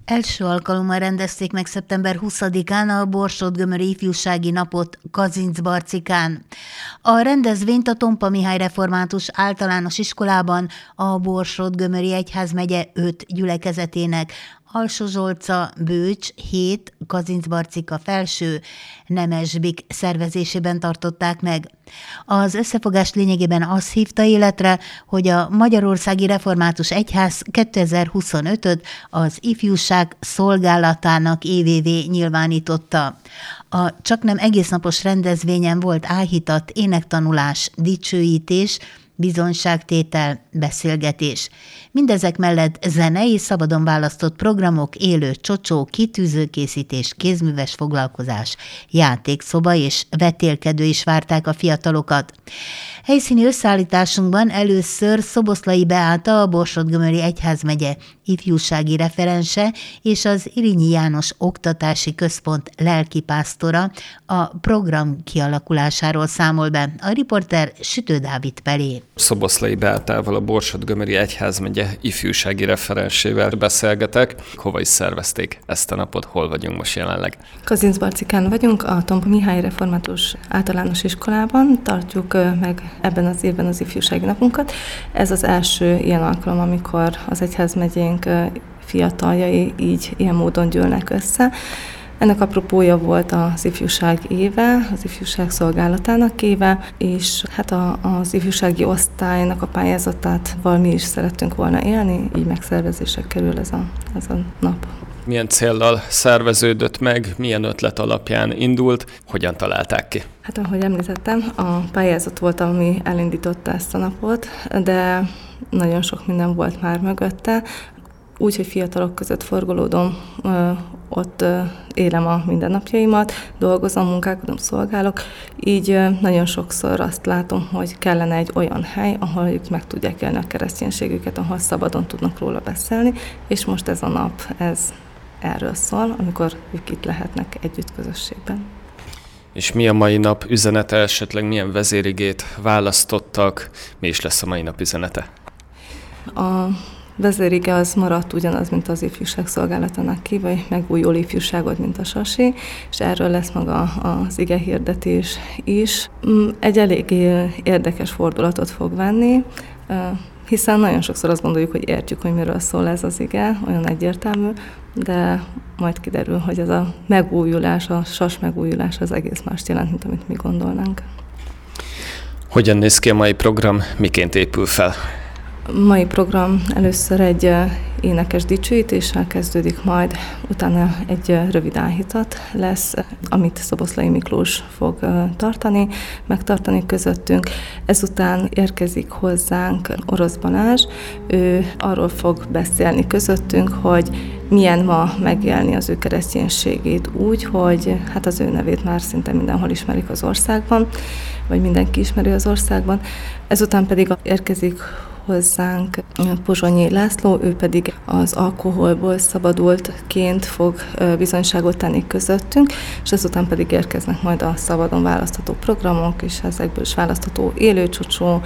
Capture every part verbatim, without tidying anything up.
Első alkalommal rendezték meg szeptember huszadikán a Borsod-Gömöri Ifjúsági Napot Kazincbarcikán. A rendezvényt a Tompa Mihály Református Általános Iskolában a Borsod-Gömöri Egyházmegye öt gyülekezetének, Alsó-Zsolca, Bőcs, Hét, Kazincbarcika Felső, Nemesbik szervezésében tartották meg. Az összefogás lényegében azt hívta életre, hogy a Magyarországi Református Egyház kétezer-huszonötöt az ifjúság szolgálatának évévé nyilvánította. A csaknem egésznapos rendezvényen volt áhítat, énektanulás, dicsőítés, bizonyságtétel, beszélgetés. Mindezek mellett zenei, szabadon választott programok, élő csocsó, kitűzőkészítés, kézműves foglalkozás, játékszoba és vetélkedő is várták a fiatalokat. Helyszíni összeállításunkban először Szoboszlai Beáta, a Borsod-Gömöri Egyházmegye ifjúsági referense és az Irinyi János Oktatási Központ lelkipásztora a program kialakulásáról számol be. A riporter Sütő Dávid Pelé. Szoboszlai Beátával, a Borsod-Gömöri Egyházmegye ifjúsági referensével beszélgetek. Hova is szervezték ezt a napot? Hol vagyunk most jelenleg? Kazincbarcikán vagyunk, a Tompa Mihály Református Általános Iskolában tartjuk meg ebben az évben az ifjúsági napunkat. Ez az első ilyen alkalom, amikor az egyházmegyénk fiataljai így ilyen módon gyűlnek össze. Ennek apropója volt az ifjúság éve, az ifjúság szolgálatának éve, és hát a, az ifjúsági osztálynak a pályázatát mi is szerettünk volna élni, így megszervezésre kerül ez a, ez a nap. Milyen céllal szerveződött meg, milyen ötlet alapján indult, hogyan találták ki? Hát ahogy említettem, a pályázat volt, ami elindította ezt a napot, de nagyon sok minden volt már mögötte. Úgy, hogy fiatalok között forgolódom, ott élem a mindennapjaimat, dolgozom, munkálkodom, szolgálok, így nagyon sokszor azt látom, hogy kellene egy olyan hely, ahol ők meg tudják élni a kereszténységüket, ahol szabadon tudnak róla beszélni, és most ez a nap, ez erről szól, amikor ők itt lehetnek együtt közösségben. És mi a mai nap üzenete, esetleg milyen vezérigét választottak, mi is lesz a mai nap üzenete? A vezérige az maradt ugyanaz, mint az ifjúság szolgálatának kívül, megújul ifjúságot, mint a sasi, és erről lesz maga az ige hirdetés is. Egy elég érdekes fordulatot fog venni, hiszen nagyon sokszor azt gondoljuk, hogy értjük, hogy miről szól ez az ige, olyan egyértelmű, de majd kiderül, hogy ez a megújulás, a sas megújulás az egész mást jelent, mint amit mi gondolnánk. Hogyan néz ki a mai program, miként épül fel? A mai program először egy énekes dicsőítéssel kezdődik, majd utána egy rövid áhítat lesz, amit Szoboszlai Miklós fog tartani, megtartani közöttünk. Ezután érkezik hozzánk Orosz Balázs, ő arról fog beszélni közöttünk, hogy milyen ma megélni az ő kereszténységét úgy, hogy hát az ő nevét már szinte mindenhol ismerik az országban, vagy mindenki ismeri az országban. Ezután pedig érkezik hozzánk Pozsonyi László, ő pedig az alkoholból szabadultként fog bizonyságot tenni közöttünk, és ezután pedig érkeznek majd a szabadon választható programok, és ezekből is választható élőcsocsó,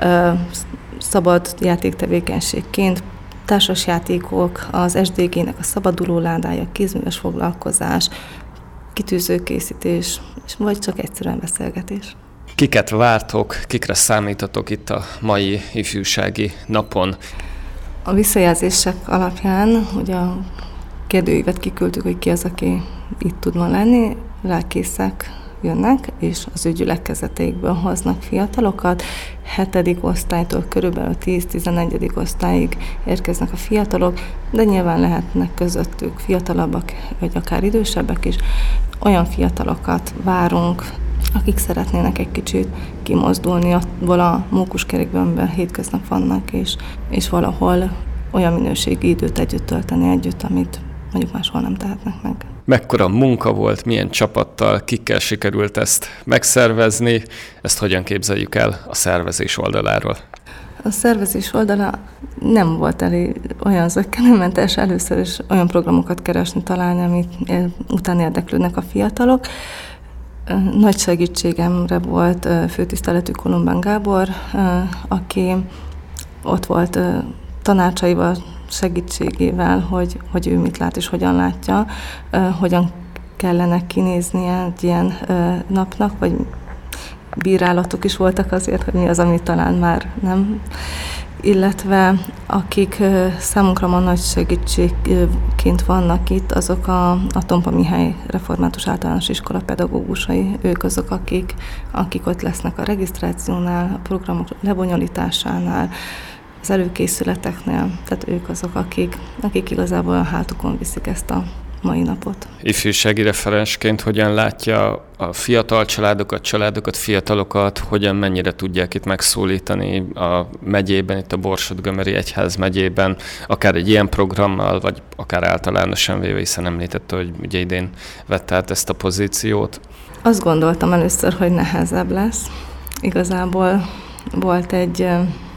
szabad játéktevékenységként, társasjátékok, az es dé gének a szabaduló ládája, kézműves foglalkozás, kitűzőkészítés, és vagy csak egyszerűen beszélgetés. Kiket vártok, kikre számítatok itt a mai ifjúsági napon? A visszajelzések alapján, hogy a kérdőívet kiküldtük, hogy ki az, aki itt tud ma lenni, lelkészek jönnek, és az ő gyülekezetékből hoznak fiatalokat. Hetedik osztálytól körülbelül tíz-tizenegyedik osztályig érkeznek a fiatalok, de nyilván lehetnek közöttük fiatalabbak, vagy akár idősebbek is. Olyan fiatalokat várunk, akik szeretnének egy kicsit kimozdulni abból a mókuskerékből, amiben hétköznap vannak, és, és valahol olyan minőségi időt együtt tölteni együtt, amit mondjuk máshol nem tehetnek meg. Mekkora munka volt, milyen csapattal, kikkel sikerült ezt megszervezni, ezt hogyan képzeljük el a szervezés oldaláról? A szervezés oldala nem volt elég olyan zökkenőmentes, először is olyan programokat keresni, találni, amit után érdeklődnek a fiatalok. Nagy segítségemre volt főtiszteletű Kolumbán Gábor, aki ott volt tanácsaival, segítségével, hogy, hogy ő mit lát és hogyan látja, hogyan kellene kinéznie egy ilyen napnak, vagy bírálatok is voltak azért, hogy mi az, ami talán már nem, illetve akik számunkra ma nagy segítségként vannak itt, azok a, a Tompa Mihály Református Általános Iskola pedagógusai, ők azok, akik, akik ott lesznek a regisztrációnál, a programok lebonyolításánál, az előkészületeknél, tehát ők azok, akik, akik igazából a hátukon viszik ezt a mai napot. Ifjúsági referensként hogyan látja a fiatal családokat, családokat, fiatalokat, hogyan mennyire tudják itt megszólítani a megyében, itt a Borsod-Gömöri Egyház megyében, akár egy ilyen programmal, vagy akár általánosan véve, hiszen említette, hogy ugye idén vette át ezt a pozíciót. Azt gondoltam először, hogy nehezebb lesz. Igazából volt egy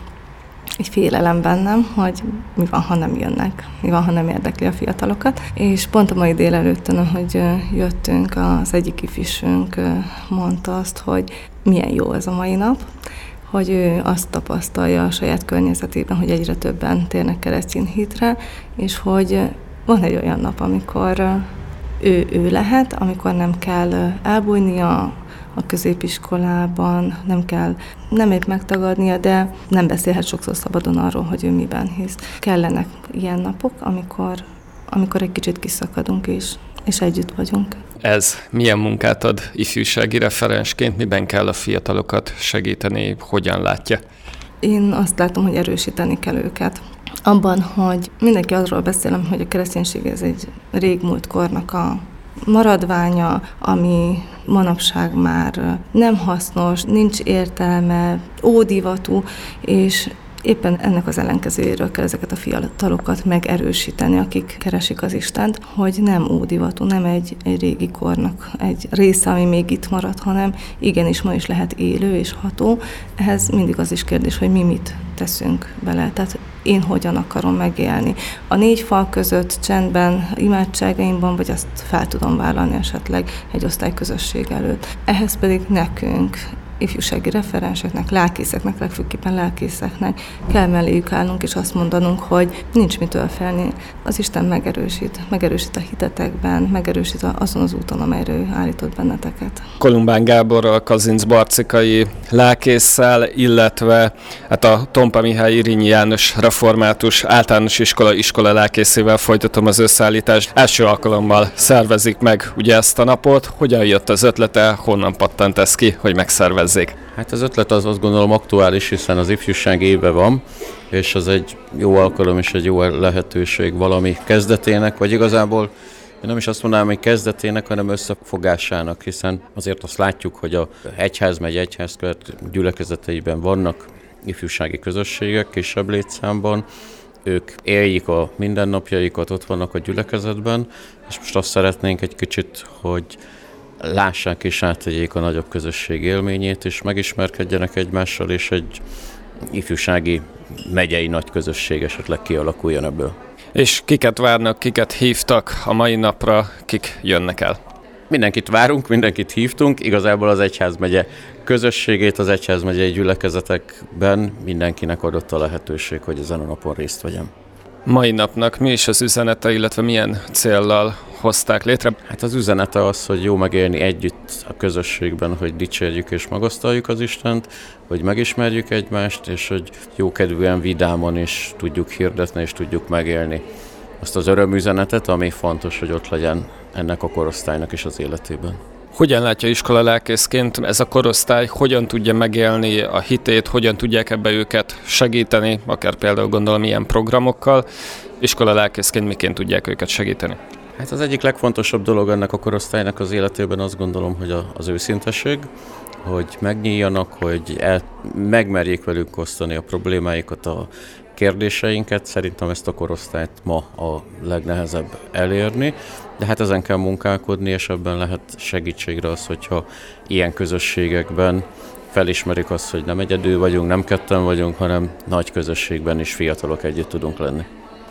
egy félelem bennem, hogy mi van, ha nem jönnek, mi van, ha nem érdekli a fiatalokat. És pont a mai délelőttön, ahogy jöttünk, az egyik ifisünk mondta azt, hogy milyen jó ez a mai nap, hogy ő azt tapasztalja a saját környezetében, hogy egyre többen térnek keresztény hitre, és hogy van egy olyan nap, amikor ő, ő lehet, amikor nem kell elbújnia a középiskolában, nem kell nem épp megtagadnia, de nem beszélhet sokszor szabadon arról, hogy ő miben hisz. Kellenek ilyen napok, amikor, amikor egy kicsit kiszakadunk és, és együtt vagyunk. Ez milyen munkát ad ifjúsági referensként, miben kell a fiatalokat segíteni, hogyan látja? Én azt látom, hogy erősíteni kell őket. Abban, hogy mindenki arról beszél, hogy a kereszténység ez egy régmúlt kornak a maradványa, ami manapság már nem hasznos, nincs értelme, ódivatú, és éppen ennek az ellenkezőjéről kell ezeket a fiatalokat megerősíteni, akik keresik az Istent, hogy nem ódivatú, nem egy, egy régi kornak egy része, ami még itt marad, hanem igenis ma is lehet élő és ható. Ehhez mindig az is kérdés, hogy mi mit teszünk bele. Tehát én hogyan akarom megélni. A négy fal között csendben, imádságaimban, vagy azt fel tudom vállalni esetleg egy osztályközösség előtt. Ehhez pedig nekünk, ifjúsági referenseknek, lelkészeknek, legfőképpen lelkészeknek kell melléjük állnunk, és azt mondanunk, hogy nincs mitől félni. Az Isten megerősít, megerősít a hitetekben, megerősít azon az úton, amelyre ő állított benneteket. Kolumbán Gáborral, kazincbarcikai lelkésszel, illetve hát a Tompa Mihály Irényi János Református Általános Iskola iskola lelkészével folytatom az összeállítást. Első alkalommal szervezik meg ugye ezt a napot. Hogyan jött az ötlete, honnan pattant ez ki, hogy megszervezzék? Hát az ötlet az azt gondolom aktuális, hiszen az ifjúság éve van, és az egy jó alkalom és egy jó lehetőség valami kezdetének, vagy igazából én nem is azt mondanám, hogy kezdetének, hanem összefogásának, hiszen azért azt látjuk, hogy a egyházmegy, egyházkövet gyülekezeteiben vannak ifjúsági közösségek kisebb létszámban, ők éljik a mindennapjaikat, ott vannak a gyülekezetben, és most azt szeretnénk egy kicsit, hogy lássák és áttegyék a nagyobb közösség élményét, és megismerkedjenek egymással, és egy ifjúsági megyei nagy közösség esetleg kialakuljon ebből. És kiket várnak, kiket hívtak a mai napra, kik jönnek el? Mindenkit várunk, mindenkit hívtunk, igazából az egyházmegye közösségét, az egyházmegyei gyülekezetekben mindenkinek adott a lehetőség, hogy ezen a napon részt vegyen. Mai napnak mi is az üzenete, illetve milyen céllal hozták létre? Hát az üzenete az, hogy jó megélni együtt a közösségben, hogy dicsérjük és magasztaljuk az Istent, hogy megismerjük egymást, és hogy jókedvűen, vidámon is tudjuk hirdetni, és tudjuk megélni azt az örömüzenetet, ami fontos, hogy ott legyen ennek a korosztálynak is az életében. Hogyan látja iskola lelkészként ez a korosztály, hogyan tudja megélni a hitét, hogyan tudják ebbe őket segíteni, akár például gondolom ilyen programokkal, iskola lelkészként miként tudják őket segíteni? Hát az egyik legfontosabb dolog ennek a korosztálynak az életében azt gondolom, hogy az őszinteség, hogy megnyíljanak, hogy el, megmerjék velünk osztani a problémáikat, a kérdéseinket. Szerintem ezt a korosztályt ma a legnehezebb elérni, de hát ezen kell munkálkodni, és ebben lehet segítségre az, hogyha ilyen közösségekben felismerik azt, hogy nem egyedül vagyunk, nem ketten vagyunk, hanem nagy közösségben is fiatalok együtt tudunk lenni.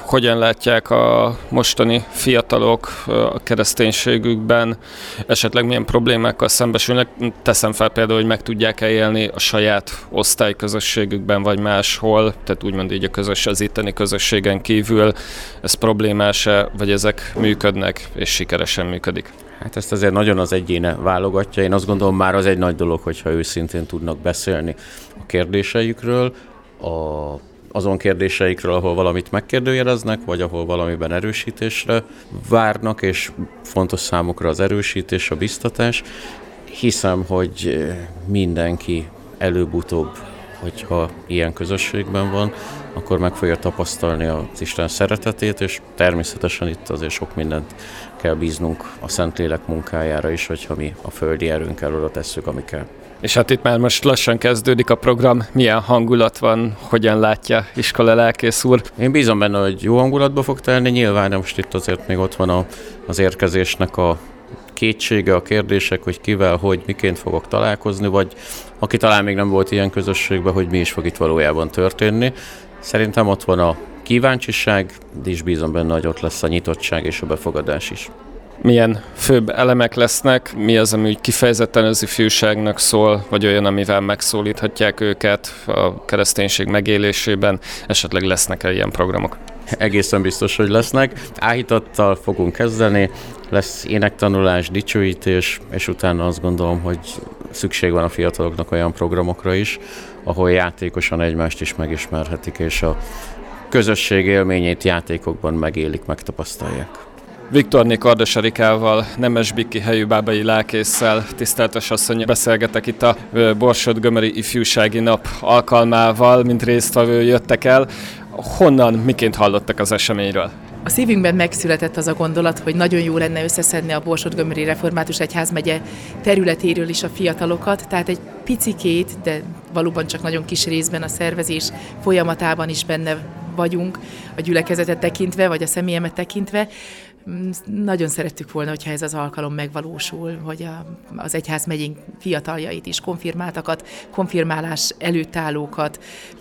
hogyan látják a mostani fiatalok a kereszténységükben, esetleg milyen problémákkal szembesülnek. Teszem fel például, hogy meg tudják-e élni a saját osztályközösségükben, vagy máshol, tehát úgymond így a közös, az itteni közösségen kívül. Ez problémás-e, vagy ezek működnek, és sikeresen működik? Hát ezt azért nagyon az egyéne válogatja. Én azt gondolom, már az egy nagy dolog, hogyha őszintén tudnak beszélni a kérdéseikről, a, azon kérdéseikről, ahol valamit megkérdőjeleznek, vagy ahol valamiben erősítésre várnak, és fontos számukra az erősítés, a biztatás. Hiszem, hogy mindenki előbb-utóbb, hogyha ilyen közösségben van, akkor meg fogja tapasztalni az Isten szeretetét, és természetesen itt azért sok mindent kell bíznunk a Szentlélek munkájára is, hogyha mi a földi erőnkkel oda tesszük, ami kell. És hát itt már most lassan kezdődik a program. Milyen hangulat van, hogyan látja iskola lelkész úr? Én bízom benne, hogy jó hangulatba fog telni, nyilván most itt azért még ott van a, az érkezésnek a kétsége, a kérdések, hogy kivel, hogy, miként fogok találkozni, vagy aki talán még nem volt ilyen közösségben, hogy mi is fog itt valójában történni. Szerintem ott van a kíváncsiság, de is bízom benne, hogy ott lesz a nyitottság és a befogadás is. Milyen főbb elemek lesznek? Mi az, ami úgy kifejezetten az ifjúságnak szól, vagy olyan, amivel megszólíthatják őket a kereszténység megélésében? Esetleg lesznek-e ilyen programok? Egészen biztos, hogy lesznek. Áhítattal fogunk kezdeni, lesz énektanulás, dicsőítés, és utána azt gondolom, hogy szükség van a fiataloknak olyan programokra is, ahol játékosan egymást is megismerhetik, és a közösség élményét játékokban megélik, megtapasztalják. Viktorné Kardos Erikával, Nemesbiki helyőbábai lelkésszel, tiszteltes asszony, beszélgetek itt a Borsod-Gömöri Ifjúsági Nap alkalmával, mint résztvevő jöttek el. Honnan, miként hallottak az eseményről? A szívünkben megszületett az a gondolat, hogy nagyon jó lenne összeszedni a Borsod-Gömöri Református Egyházmegye területéről is a fiatalokat, tehát egy picikét, de valóban csak nagyon kis részben a szervezés folyamatában is benne vagyunk, a gyülekezetet tekintve, vagy a személyemet tekintve. Nagyon szerettük volna, hogyha ez az alkalom megvalósul, hogy a, az egyházmegyénk fiataljait is, konfirmáltakat, konfirmálás előtt állókat,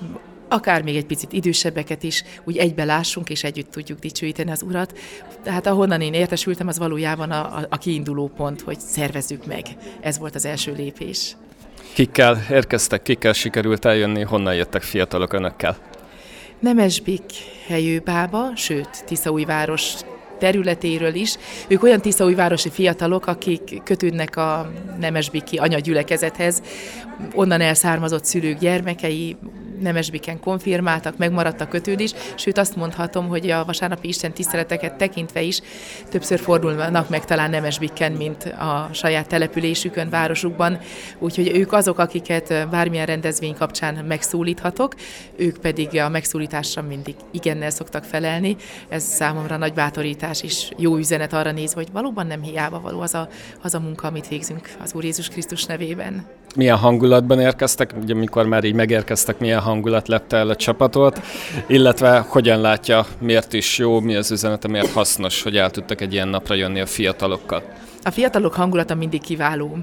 akár még egy picit idősebbeket is, úgy egybe lássunk, és együtt tudjuk dicsőíteni az Urat. Tehát ahonnan én értesültem, az valójában a, a, a kiinduló pont, hogy szervezzük meg. Ez volt az első lépés. Kikkel érkeztek, kikkel sikerült eljönni, honnan jöttek fiatalok önökkel? Nemesbik helyőbába, sőt, Tiszaújváros területéről is. Ők olyan tiszaújvárosi fiatalok, akik kötődnek a nemesbiki anyagyülekezethez, onnan elszármazott szülők gyermekei, Nemesbiken konfirmáltak, megmaradt a kötődés, sőt azt mondhatom, hogy a vasárnapi Isten tiszteleteket tekintve is többször fordulnak meg talán Nemesbiken, mint a saját településükön, városukban, úgyhogy ők azok, akiket bármilyen rendezvény kapcsán megszólíthatok, ők pedig a megszólításra mindig igennel szoktak felelni. Ez számomra nagy bátorítás és jó üzenet arra nézve, hogy valóban nem hiába való az a, az a munka, amit végzünk az Úr Jézus Krisztus nevében. Milyen hangulatban érkeztek, ugye amikor már így megérkeztek, milyen hangulat lepte el a csapatot, illetve hogyan látja, miért is jó, mi az üzenete, miért hasznos, hogy el tudtak egy ilyen napra jönni a fiatalokkal? A fiatalok hangulata mindig kiváló.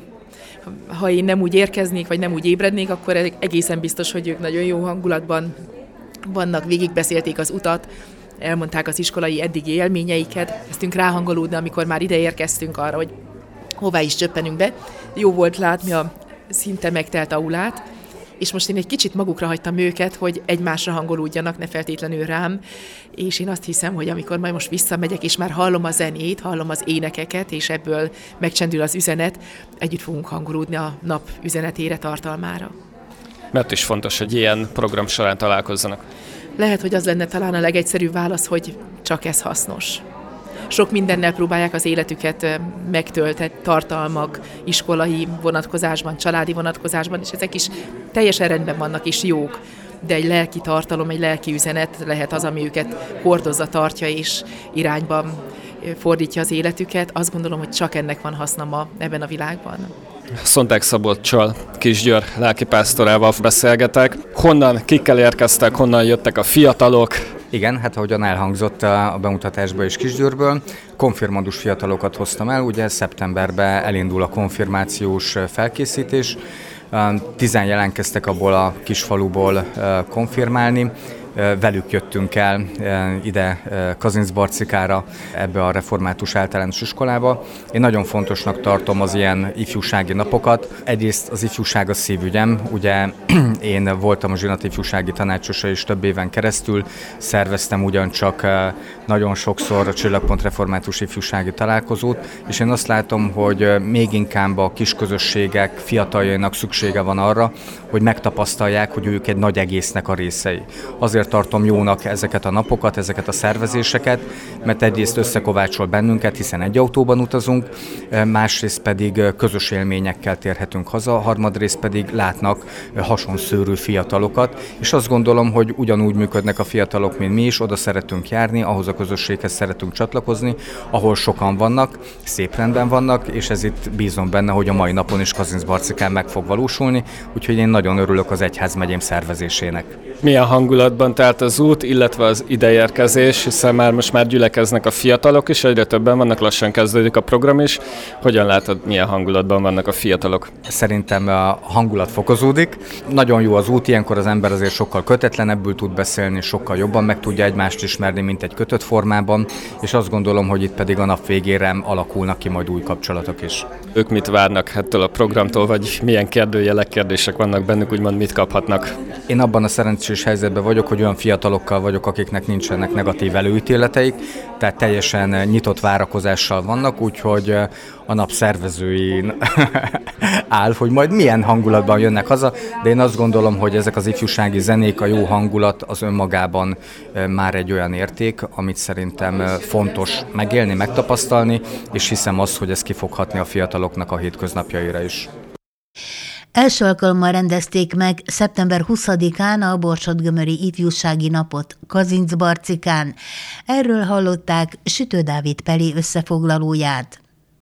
Ha én nem úgy érkeznék, vagy nem úgy ébrednék, akkor egészen biztos, hogy ők nagyon jó hangulatban vannak, végigbeszélték az utat, elmondták az iskolai eddigi élményeiket, kezdtünk ráhangolódni, amikor már ide érkeztünk arra, hogy hová is csöppenünk be. Jó volt látni a szinte megtelt aulát, és most én egy kicsit magukra hagytam őket, hogy egymásra hangolódjanak, ne feltétlenül rám, és én azt hiszem, hogy amikor majd most visszamegyek, és már hallom a zenét, hallom az énekeket, és ebből megcsendül az üzenet, együtt fogunk hangolódni a nap üzenetére, tartalmára. Mert is fontos, hogy ilyen program során találkozzanak. Lehet, hogy az lenne talán a legegyszerűbb válasz, hogy csak ez hasznos. Sok mindennel próbálják az életüket megtölteni, tartalmak, iskolai vonatkozásban, családi vonatkozásban, és ezek is teljesen rendben vannak és jók, de egy lelki tartalom, egy lelki üzenet lehet az, ami őket hordozza, tartja és irányban fordítja az életüket. Azt gondolom, hogy csak ennek van haszna ma ebben a világban. Szonták Szabolccsal, Kisgyőr lelkipásztorával beszélgetek. Honnan, kikkel érkeztek, honnan jöttek a fiatalok? Igen, hát ahogyan elhangzott a bemutatásban is Kisgyőrből, konfirmandus fiatalokat hoztam el, ugye szeptemberben elindul a konfirmációs felkészítés, tizen jelentkeztek abból a kisfaluból konfirmálni, velük jöttünk el ide Kazincbarcikára, ebbe a református általános iskolába. Én nagyon fontosnak tartom az ilyen ifjúsági napokat. Egyrészt az ifjúság a szívügyem, ugye én voltam a zsinat ifjúsági tanácsosa is több éven keresztül, szerveztem ugyancsak nagyon sokszor a Csillagpont református ifjúsági találkozót, és én azt látom, hogy még inkább a kisközösségek fiataljainak szüksége van arra, hogy megtapasztalják, hogy ők egy nagy egésznek a részei. Azért tartom jónak ezeket a napokat, ezeket a szervezéseket, mert egyrészt összekovácsol bennünket, hiszen egy autóban utazunk, másrészt pedig közös élményekkel térhetünk haza, harmadrészt pedig látnak hasonszőrű fiatalokat, és azt gondolom, hogy ugyanúgy működnek a fiatalok, mint mi is, oda szeretünk járni, ahhoz a közösséghez szeretünk csatlakozni, ahol sokan vannak, szép rendben vannak, és ez itt bízom benne, hogy a mai napon is Kazincbarcikán meg fog valósulni, úgyhogy én nagyon örülök az egyházmegyém szervezésének. Milyen hangulatban telt az út, illetve az ideérkezés, hiszen már most már gyülekeznek a fiatalok is, egyre többen vannak, lassan kezdődik a program is. Hogyan látod, milyen hangulatban vannak a fiatalok? Szerintem a hangulat fokozódik. Nagyon jó az út, ilyenkor az ember azért sokkal kötetlenebbül tud beszélni, sokkal jobban meg tudja egymást ismerni, mint egy kötött formában, és azt gondolom, hogy itt pedig a nap végére alakulnak ki majd új kapcsolatok is. Ők mit várnak ettől a programtól, vagy milyen kérdőjelek, kérdések vannak bennük, úgymond mit kaphatnak? Én abban a szerencsés helyzetben vagyok, hogy olyan fiatalokkal vagyok, akiknek nincsenek negatív előítéleteik, tehát teljesen nyitott várakozással vannak, úgyhogy a nap szervezőin áll, hogy majd milyen hangulatban jönnek haza, de én azt gondolom, hogy ezek az ifjúsági zenék, a jó hangulat az önmagában már egy olyan érték, amit szerintem fontos megélni, megtapasztalni, és hiszem azt, hogy ez ki fog hatni a fiataloknak a hétköznapjaira is. Első alkalommal rendezték meg szeptember huszadikán a Borsod-Gömöri Ifjúsági Napot Kazincbarcikán. Erről hallották Sütő Dávid Peli összefoglalóját.